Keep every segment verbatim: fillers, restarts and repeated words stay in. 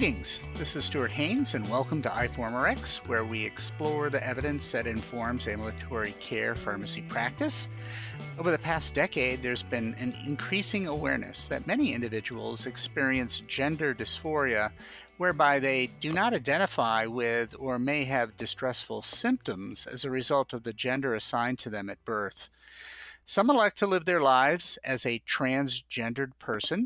Greetings, this is Stuart Haynes, and welcome to iForumRx, where we explore the evidence that informs ambulatory care pharmacy practice. Over the past decade, there's been an increasing awareness that many individuals experience gender dysphoria, whereby they do not identify with or may have distressful symptoms as a result of the gender assigned to them at birth. Some elect to live their lives as a transgendered person,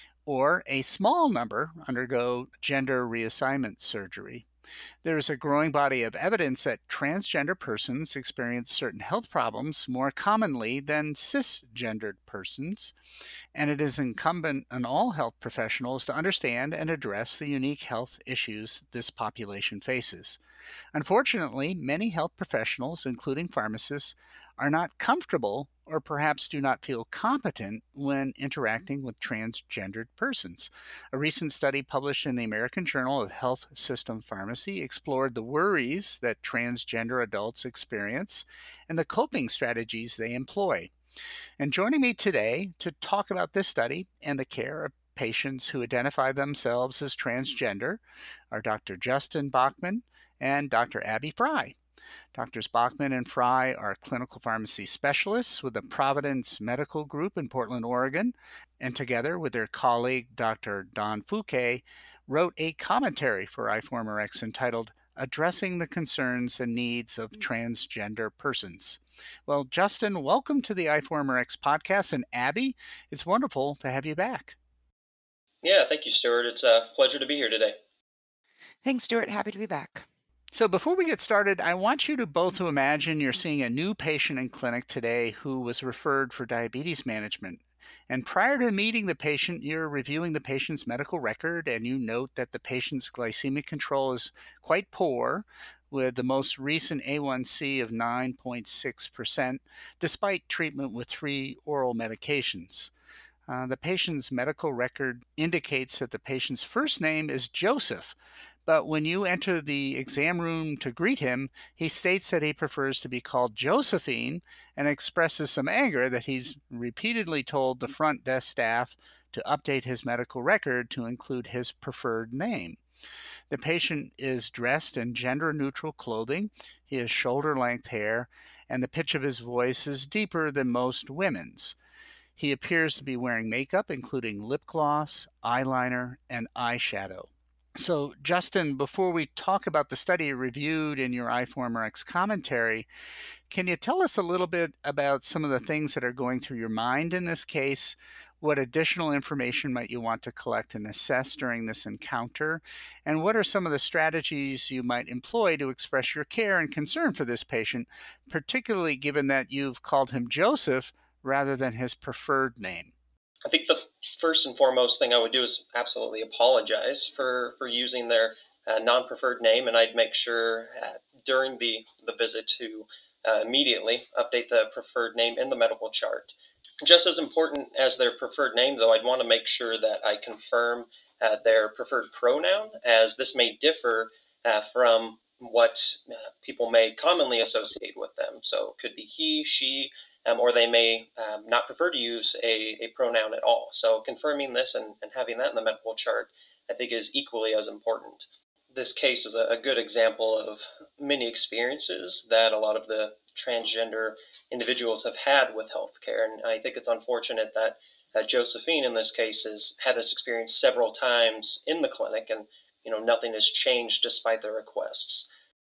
or a small number undergo gender reassignment surgery. There is a growing body of evidence that transgender persons experience certain health problems more commonly than cisgendered persons, and it is incumbent on all health professionals to understand and address the unique health issues this population faces. Unfortunately, many health professionals, including pharmacists, are not comfortable or perhaps do not feel competent when interacting with transgendered persons. A recent study published in the American Journal of Health System Pharmacy explored the worries that transgender adults experience and the coping strategies they employ. And joining me today to talk about this study and the care of patients who identify themselves as transgender are Doctor Justin Bachman and Doctor Abby Fry. Doctors Bachman and Fry are clinical pharmacy specialists with the Providence Medical Group in Portland, Oregon, and together with their colleague, Doctor Don Fouquet, wrote a commentary for iForumRx entitled Addressing the Concerns and Needs of Transgender Persons. Well, Justin, welcome to the iForumRx podcast, and Abby, it's wonderful to have you back. Yeah, thank you, Stuart. It's a pleasure to be here today. Thanks, Stuart. Happy to be back. So before we get started, I want you to both to imagine you're seeing a new patient in clinic today who was referred for diabetes management. And prior to meeting the patient, you're reviewing the patient's medical record, and you note that the patient's glycemic control is quite poor, with the most recent A one C of nine point six percent, despite treatment with three oral medications. Uh, the patient's medical record indicates that the patient's first name is Joseph, but when you enter the exam room to greet him, he states that he prefers to be called Josephine and expresses some anger that he's repeatedly told the front desk staff to update his medical record to include his preferred name. The patient is dressed in gender-neutral clothing, he has shoulder-length hair, and the pitch of his voice is deeper than most women's. He appears to be wearing makeup, including lip gloss, eyeliner, and eyeshadow. So, Justin, before we talk about the study reviewed in your iForumRx commentary, can you tell us a little bit about some of the things that are going through your mind in this case? What additional information might you want to collect and assess during this encounter? And what are some of the strategies you might employ to express your care and concern for this patient, particularly given that you've called him Joseph rather than his preferred name? I think the first and foremost thing I would do is absolutely apologize for, for using their uh, non-preferred name, and I'd make sure uh, during the, the visit to uh, immediately update the preferred name in the medical chart. Just as important as their preferred name, though, I'd want to make sure that I confirm uh, their preferred pronoun, as this may differ uh, from what uh, people may commonly associate with them. So it could be he, she, Um, or they may um, not prefer to use a, a pronoun at all. So confirming this and, and having that in the medical chart, I think, is equally as important. This case is a, a good example of many experiences that a lot of the transgender individuals have had with healthcare. And I think it's unfortunate that uh, Josephine, in this case, has had this experience several times in the clinic, and you know nothing has changed despite their requests.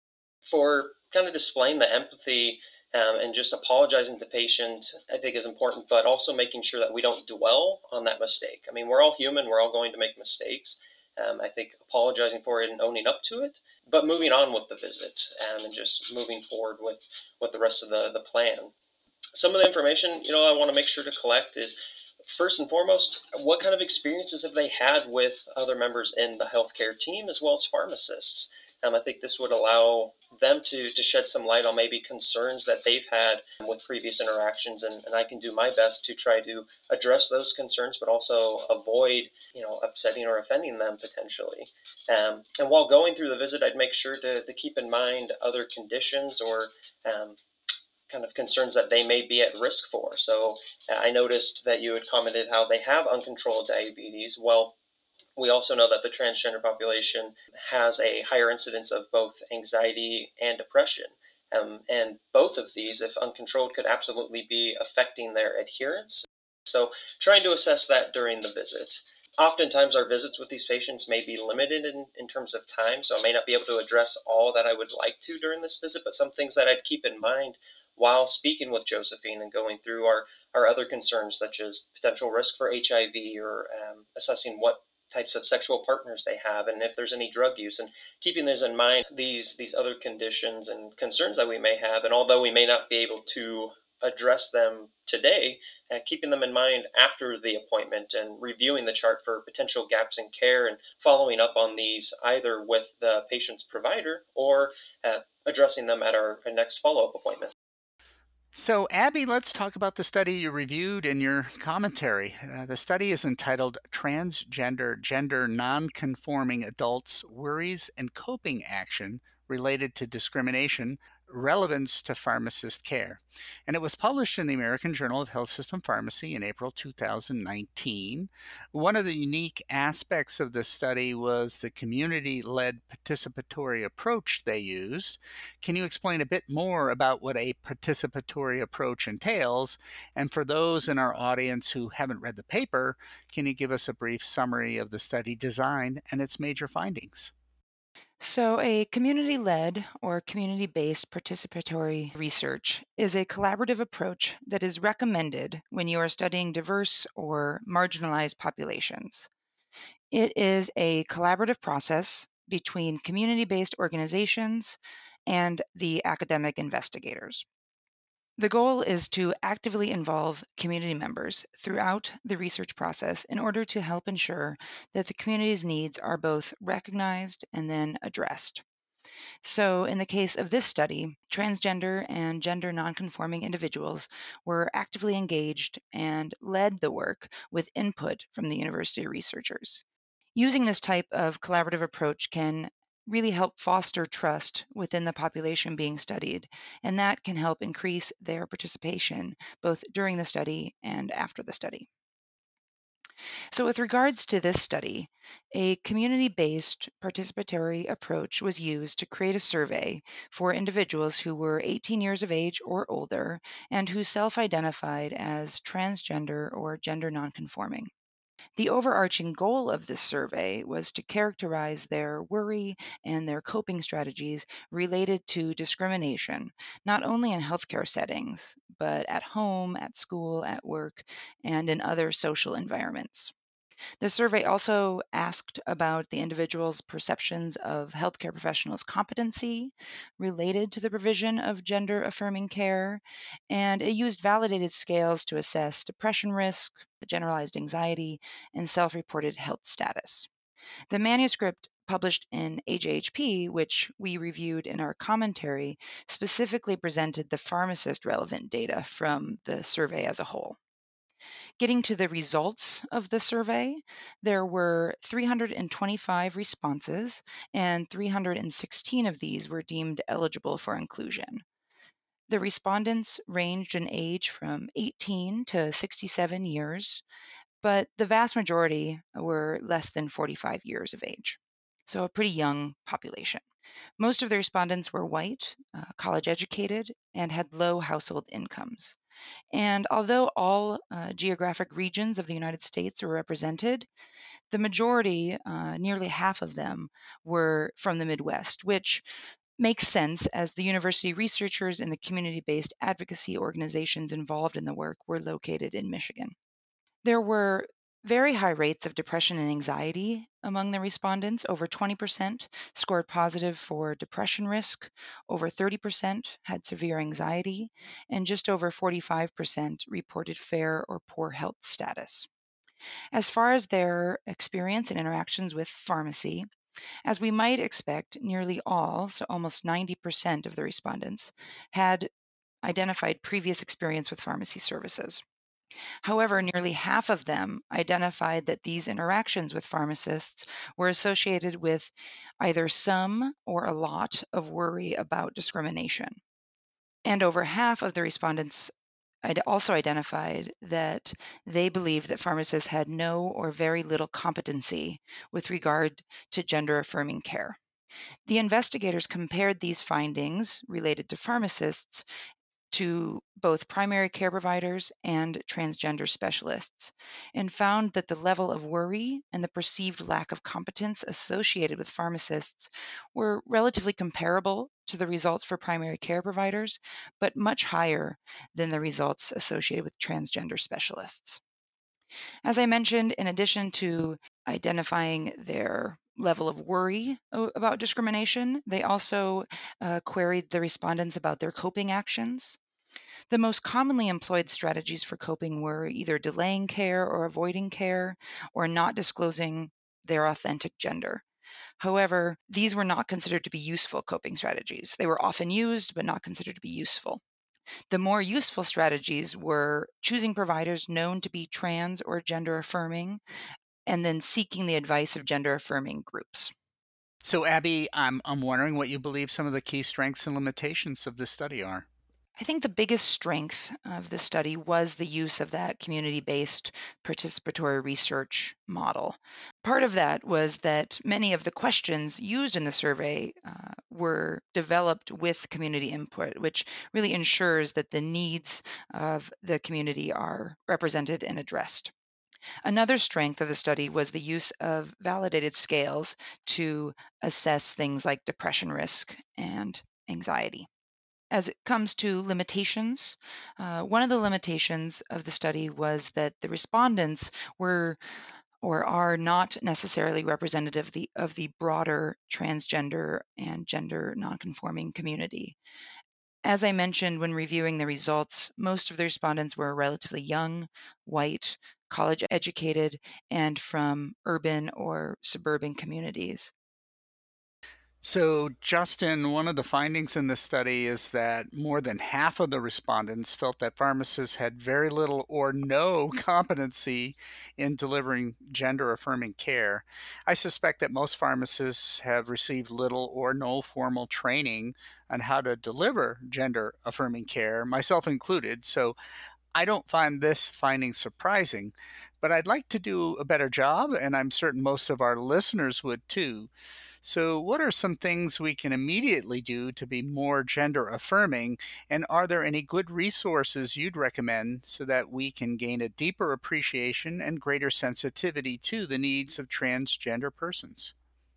For kind of displaying the empathy Um, and just apologizing to the patient, I think, is important, but also making sure that we don't dwell on that mistake. I mean, we're all human. We're all going to make mistakes. Um, I think apologizing for it and owning up to it, but moving on with the visit um, and just moving forward with, with the rest of the, the plan. Some of the information, you know, I want to make sure to collect is, first and foremost, what kind of experiences have they had with other members in the healthcare team as well as pharmacists? Um, I think this would allow them to, to shed some light on maybe concerns that they've had with previous interactions, and, and I can do my best to try to address those concerns, but also avoid, you know, upsetting or offending them potentially. Um, and while going through the visit, I'd make sure to, to keep in mind other conditions or um, kind of concerns that they may be at risk for. So uh, I noticed that you had commented how they have uncontrolled diabetes. Well, We also know that the transgender population has a higher incidence of both anxiety and depression. Um, and both of these, if uncontrolled, could absolutely be affecting their adherence. So, trying to assess that during the visit. Oftentimes, our visits with these patients may be limited in, in terms of time, so I may not be able to address all that I would like to during this visit, but some things that I'd keep in mind while speaking with Josephine and going through our, our other concerns, such as potential risk for H I V or um, assessing what types of sexual partners they have and if there's any drug use, and keeping these in mind, these these other conditions and concerns that we may have. And although we may not be able to address them today, uh, keeping them in mind after the appointment and reviewing the chart for potential gaps in care and following up on these either with the patient's provider or uh, addressing them at our, our next follow-up appointment. So, Abby, let's talk about the study you reviewed in your commentary. Uh, the study is entitled Transgender Gender Nonconforming Adults Worries and Coping Action Related to Discrimination, Relevance to Pharmacist Care. And it was published in the American Journal of Health System Pharmacy in April two thousand nineteen. One of the unique aspects of the study was the community-led participatory approach they used. Can you explain a bit more about what a participatory approach entails? And for those in our audience who haven't read the paper, can you give us a brief summary of the study design and its major findings? So, a community led or community based participatory research is a collaborative approach that is recommended when you are studying diverse or marginalized populations. It is a collaborative process between community based organizations and the academic investigators. The goal is to actively involve community members throughout the research process in order to help ensure that the community's needs are both recognized and then addressed. So, in the case of this study, transgender and gender nonconforming individuals were actively engaged and led the work with input from the university researchers. Using this type of collaborative approach can really help foster trust within the population being studied, and that can help increase their participation both during the study and after the study. So, with regards to this study, a community based participatory approach was used to create a survey for individuals who were eighteen years of age or older and who self identified as transgender or gender nonconforming. The overarching goal of this survey was to characterize their worry and their coping strategies related to discrimination, not only in healthcare settings, but at home, at school, at work, and in other social environments. The survey also asked about the individual's perceptions of healthcare professionals' competency related to the provision of gender affirming care, and it used validated scales to assess depression risk, generalized anxiety, and self reported health status. The manuscript published in A J H P, which we reviewed in our commentary, specifically presented the pharmacist relevant data from the survey as a whole. Getting to the results of the survey, there were three hundred twenty-five responses, and three hundred sixteen of these were deemed eligible for inclusion. The respondents ranged in age from eighteen to sixty-seven years, but the vast majority were less than forty-five years of age. So, a pretty young population. Most of the respondents were white, uh, college educated, and had low household incomes. And although all uh, geographic regions of the United States were represented, the majority, uh, nearly half of them, were from the Midwest, which makes sense as the university researchers and the community based advocacy organizations involved in the work were located in Michigan. There were very high rates of depression and anxiety among the respondents. Over twenty percent scored positive for depression risk, over thirty percent had severe anxiety, and just over forty-five percent reported fair or poor health status. As far as their experience and interactions with pharmacy, as we might expect, nearly all, so almost ninety percent of the respondents, had identified previous experience with pharmacy services. However, nearly half of them identified that these interactions with pharmacists were associated with either some or a lot of worry about discrimination. And over half of the respondents I'd also identified that they believed that pharmacists had no or very little competency with regard to gender affirming care. The investigators compared these findings related to pharmacists to both primary care providers and transgender specialists, and found that the level of worry and the perceived lack of competence associated with pharmacists were relatively comparable to the results for primary care providers, but much higher than the results associated with transgender specialists. As I mentioned, in addition to identifying their level of worry o- about discrimination, they also uh, queried the respondents about their coping actions. The most commonly employed strategies for coping were either delaying care or avoiding care or not disclosing their authentic gender. However, these were not considered to be useful coping strategies. They were often used, but not considered to be useful. The more useful strategies were choosing providers known to be trans or gender affirming, and then seeking the advice of gender affirming groups. So, Abby, I'm, I'm wondering what you believe some of the key strengths and limitations of this study are. I think the biggest strength of the study was the use of that community based participatory research model. Part of that was that many of the questions used in the survey uh, were developed with community input, which really ensures that the needs of the community are represented and addressed. Another strength of the study was the use of validated scales to assess things like depression risk and anxiety. As it comes to limitations, uh, one of the limitations of the study was that the respondents were or are not necessarily representative of the, of the broader transgender and gender nonconforming community. As I mentioned when reviewing the results, most of the respondents were relatively young, white, college educated, and from urban or suburban communities. So, Justin, one of the findings in this study is that more than half of the respondents felt that pharmacists had very little or no competency in delivering gender affirming care. I suspect that most pharmacists have received little or no formal training on how to deliver gender affirming care, myself included. So, I don't find this finding surprising, but I'd like to do a better job, and I'm certain most of our listeners would too. So, what are some things we can immediately do to be more gender affirming? And are there any good resources you'd recommend so that we can gain a deeper appreciation and greater sensitivity to the needs of transgender persons?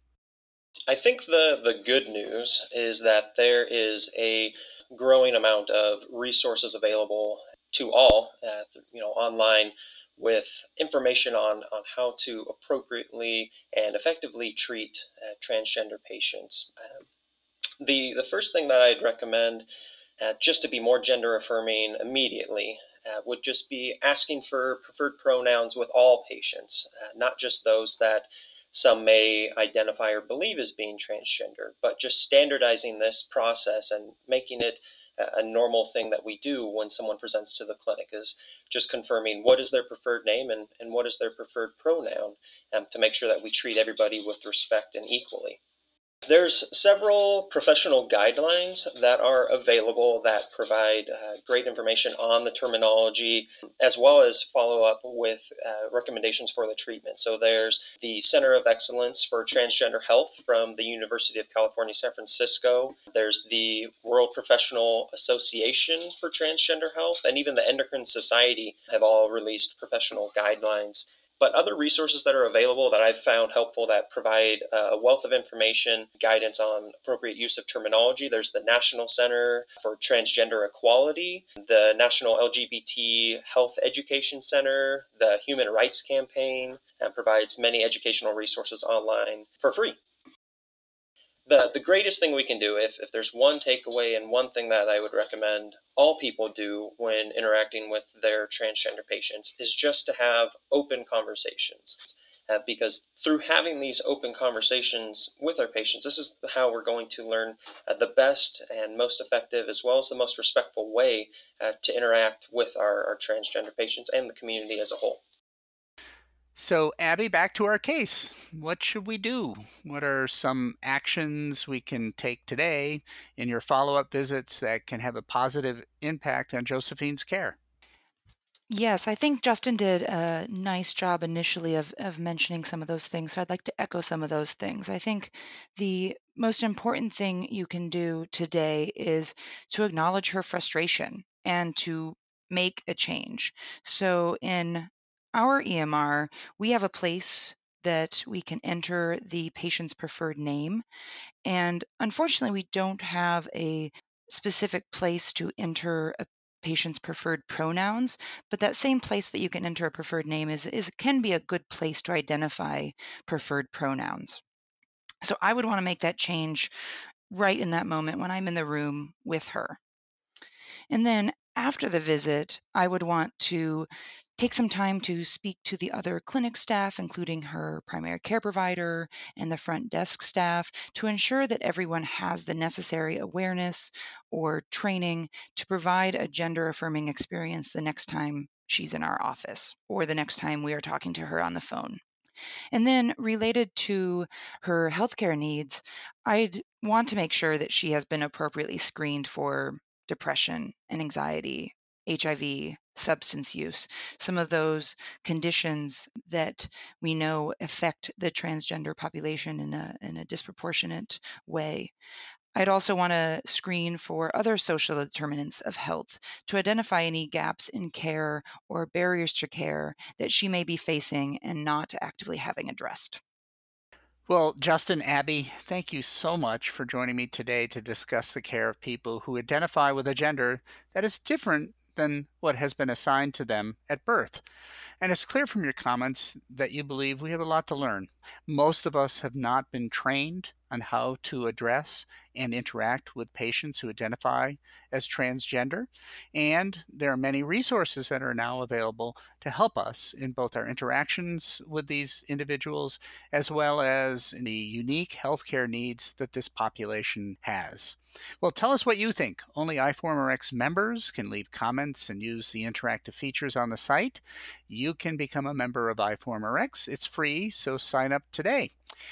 I think the the good news is that there is a growing amount of resources available to all, uh, you know, online with information on on how to appropriately and effectively treat uh, transgender patients. Um, the the first thing that I'd recommend, uh, just to be more gender affirming immediately, uh, would just be asking for preferred pronouns with all patients, uh, not just those that some may identify or believe as being transgender, but just standardizing this process and making it a normal thing that we do when someone presents to the clinic is just confirming what is their preferred name and, and what is their preferred pronoun, um, to make sure that we treat everybody with respect and equally. There's several professional guidelines that are available that provide uh, great information on the terminology, as well as follow up with uh, recommendations for the treatment. So there's the Center of Excellence for Transgender Health from the University of California, San Francisco. There's the World Professional Association for Transgender Health, and even the Endocrine Society have all released professional guidelines. But other resources that are available that I've found helpful that provide a wealth of information, guidance on appropriate use of terminology. There's the National Center for Transgender Equality, the National L G B T Health Education Center, the Human Rights Campaign, and provides many educational resources online for free. The, the greatest thing we can do, if, if there's one takeaway and one thing that I would recommend all people do when interacting with their transgender patients, is just to have open conversations. Uh, because through having these open conversations with our patients, this is how we're going to learn uh, the best and most effective, as well as the most respectful way uh, to interact with our, our transgender patients and the community as a whole. So, Abby, back to our case. What should we do? What are some actions we can take today in your follow up visits that can have a positive impact on Josephine's care? Yes, I think Justin did a nice job initially of, of mentioning some of those things. So I'd like to echo some of those things. I think the most important thing you can do today is to acknowledge her frustration and to make a change. So in our E M R, we have a place that we can enter the patient's preferred name. And unfortunately, we don't have a specific place to enter a patient's preferred pronouns, but that same place that you can enter a preferred name is, is can be a good place to identify preferred pronouns. So I would want to make that change right in that moment when I'm in the room with her. And then after the visit, I would want to take some time to speak to the other clinic staff, including her primary care provider and the front desk staff, to ensure that everyone has the necessary awareness or training to provide a gender affirming experience the next time she's in our office or the next time we are talking to her on the phone. And then related to her healthcare needs, I'd want to make sure that she has been appropriately screened for depression and anxiety, H I V, substance use, some of those conditions that we know affect the transgender population in a, in a disproportionate way. I'd also want to screen for other social determinants of health to identify any gaps in care or barriers to care that she may be facing and not actively having addressed. Well, Justin, Abby, thank you so much for joining me today to discuss the care of people who identify with a gender that is different than what has been assigned to them at birth. And it's clear from your comments that you believe we have a lot to learn. Most of us have not been trained on how to address and interact with patients who identify as transgender. And there are many resources that are now available to help us in both our interactions with these individuals as well as in the unique healthcare needs that this population has. Well, tell us what you think. Only iForumRx members can leave comments and use the interactive features on the site. You can become a member of iForumRx. It's free, so sign up today.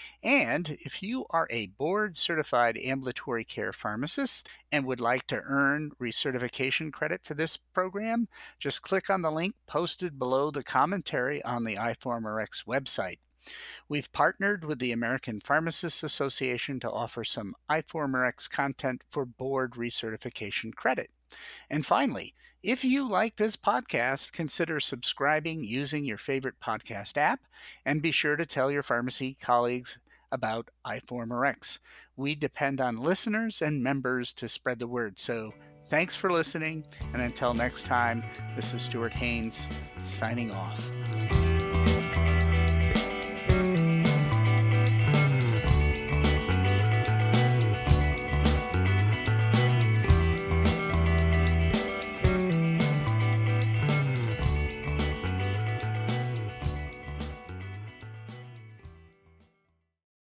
And if you are a board-certified ambulatory care pharmacist and would like to earn recertification credit for this program, just click on the link posted below the commentary on the iForumRx website. We've partnered with the American Pharmacists Association to offer some iForumRx content for board recertification credit. And finally, if you like this podcast, consider subscribing using your favorite podcast app, and be sure to tell your pharmacy colleagues about iForumRx. We depend on listeners and members to spread the word. So thanks for listening, and until next time, this is Stuart Haynes signing off.